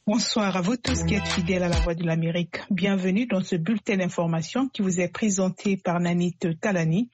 Bonsoir à vous tous qui êtes fidèles à la Voix de l'Amérique. Bienvenue dans ce bulletin d'information qui vous est présenté par Nanit Talani.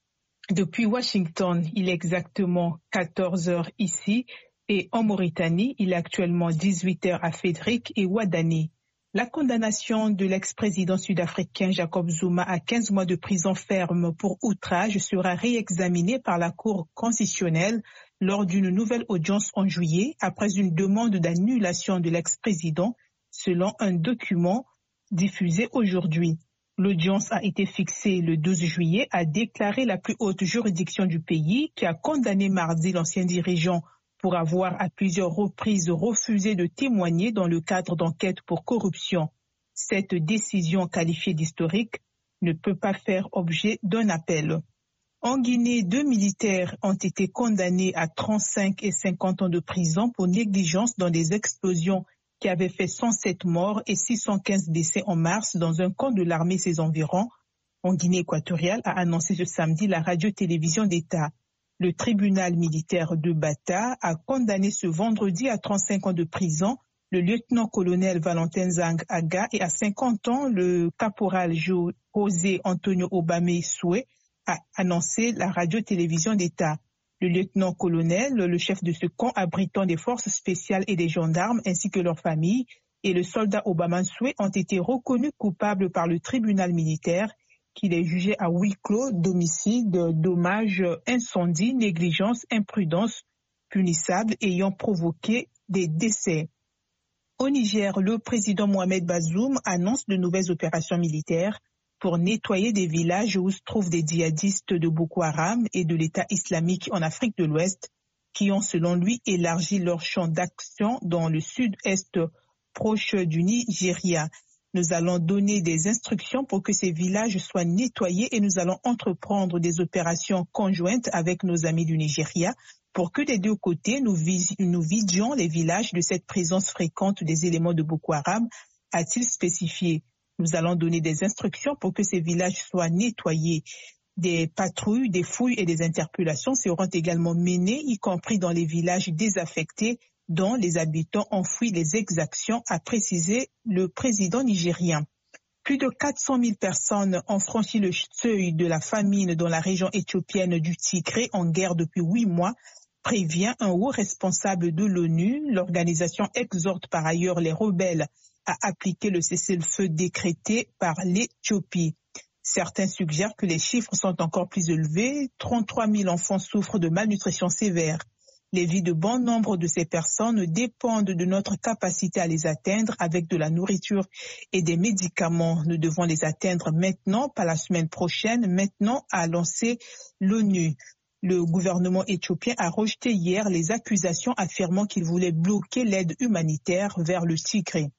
Depuis Washington, il est exactement 14 heures ici et en Mauritanie, il est actuellement 18 heures à Fédric et Ouadani. La condamnation de l'ex-président sud-africain Jacob Zuma à 15 mois de prison ferme pour outrage sera réexaminée par la Cour constitutionnelle lors d'une nouvelle audience en juillet après une demande d'annulation de l'ex-président selon un document diffusé aujourd'hui. L'audience a été fixée le 12 juillet, a déclaré la plus haute juridiction du pays qui a condamné mardi l'ancien dirigeant pour avoir à plusieurs reprises refusé de témoigner dans le cadre d'enquêtes pour corruption. Cette décision qualifiée d'historique ne peut pas faire objet d'un appel. En Guinée, 2 militaires ont été condamnés à 35 et 50 ans de prison pour négligence dans des explosions qui avaient fait 107 morts et 615 décès en mars dans un camp de l'armée et ses environs. En Guinée équatoriale, a annoncé ce samedi la radio-télévision d'État. Le tribunal militaire de Bata a condamné ce vendredi à 35 ans de prison le lieutenant-colonel Valentin Zang Aga et à 50 ans le caporal José Antonio Obame Soué, a annoncé la radio-télévision d'État. Le lieutenant-colonel, le chef de ce camp abritant des forces spéciales et des gendarmes ainsi que leurs familles, et le soldat Obama Soué ont été reconnus coupables par le tribunal militaire qui les jugeait à huis clos d'homicide, dommages, incendie, négligence, imprudence punissable ayant provoqué des décès. Au Niger, le président Mohamed Bazoum annonce de nouvelles opérations militaires pour nettoyer des villages où se trouvent des djihadistes de Boko Haram et de l'État islamique en Afrique de l'Ouest qui ont selon lui élargi leur champ d'action dans le sud-est proche du Nigeria. Nous allons donner des instructions pour que ces villages soient nettoyés et nous allons entreprendre des opérations conjointes avec nos amis du Nigeria pour que des deux côtés nous vidions les villages de cette présence fréquente des éléments de Boko Haram, a-t-il spécifié. Nous allons donner des instructions pour que ces villages soient nettoyés. Des patrouilles, des fouilles et des interpellations seront également menées, y compris dans les villages désaffectés dont les habitants ont fui les exactions, a précisé le président nigérien. Plus de 400 000 personnes ont franchi le seuil de la famine dans la région éthiopienne du Tigré en guerre depuis 8 mois, prévient un haut responsable de l'ONU. L'organisation exhorte par ailleurs les rebelles à appliquer le cessez-le-feu décrété par l'Éthiopie. Certains suggèrent que les chiffres sont encore plus élevés. 33 000 enfants souffrent de malnutrition sévère. Les vies de bon nombre de ces personnes dépendent de notre capacité à les atteindre avec de la nourriture et des médicaments. Nous devons les atteindre maintenant, pas la semaine prochaine, maintenant, a lancé l'ONU. Le gouvernement éthiopien a rejeté hier les accusations affirmant qu'il voulait bloquer l'aide humanitaire vers le Tigré.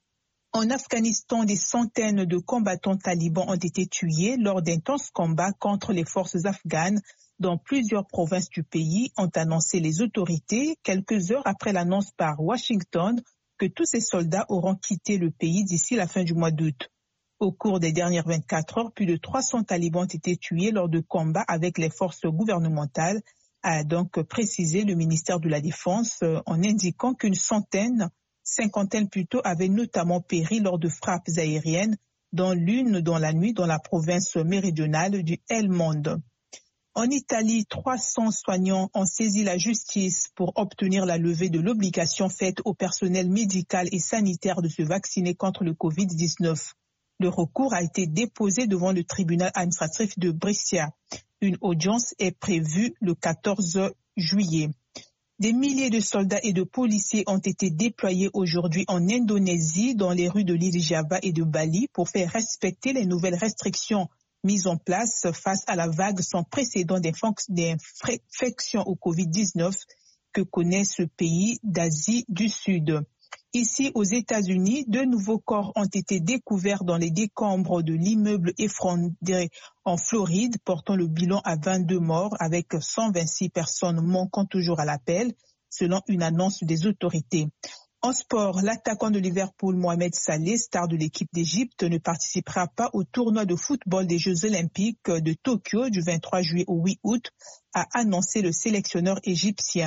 En Afghanistan, des centaines de combattants talibans ont été tués lors d'intenses combats contre les forces afghanes dans plusieurs provinces du pays, ont annoncé les autorités quelques heures après l'annonce par Washington que tous ces soldats auront quitté le pays d'ici la fin du mois d'août. Au cours des dernières 24 heures, plus de 300 talibans ont été tués lors de combats avec les forces gouvernementales, a donc précisé le ministère de la Défense en indiquant qu'une cinquantaine plutôt, avaient notamment péri lors de frappes aériennes, dont l'une dans la nuit dans la province méridionale du Helmand. En Italie, 300 soignants ont saisi la justice pour obtenir la levée de l'obligation faite au personnel médical et sanitaire de se vacciner contre le Covid-19. Le recours a été déposé devant le tribunal administratif de Brescia. Une audience est prévue le 14 juillet. Des milliers de soldats et de policiers ont été déployés aujourd'hui en Indonésie, dans les rues de l'île Java et de Bali, pour faire respecter les nouvelles restrictions mises en place face à la vague sans précédent d'infection au Covid-19 que connaît ce pays d'Asie du Sud. Ici, aux États-Unis, 2 nouveaux corps ont été découverts dans les décombres de l'immeuble effondré en Floride, portant le bilan à 22 morts, avec 126 personnes manquant toujours à l'appel, selon une annonce des autorités. En sport, l'attaquant de Liverpool, Mohamed Saleh, star de l'équipe d'Égypte, ne participera pas au tournoi de football des Jeux Olympiques de Tokyo du 23 juillet au 8 août, a annoncé le sélectionneur égyptien.